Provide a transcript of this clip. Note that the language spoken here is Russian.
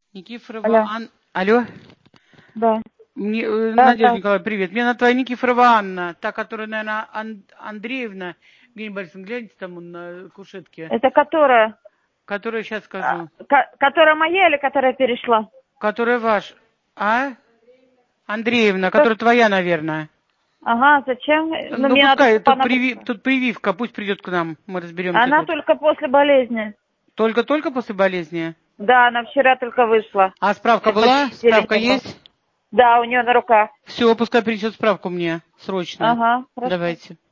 Никифорова Алло. Алло? Да. Да, Надежда да. Николаевна, привет. Мне надо твоя Никифорова Анна, та, которая, наверное, Андреевна. Евгений Борисовна, гляньте там на кушетке. Это которая? Которая, сейчас скажу. Которая моя или которая перешла? Которая ваш. А? Андреевна, которая твоя, наверное. Ага, зачем? Ну, Ну, мне надо, пускай, чтобы она... тут прививка, пусть придет к нам, мы разберемся Она тут. только после болезни. Только после болезни? Да, она вчера только вышла. А справка была? Почти неделю Справка не было. есть? Да, у нее на руках. Все, пускай принесет справку мне, срочно. Ага, хорошо. Давайте.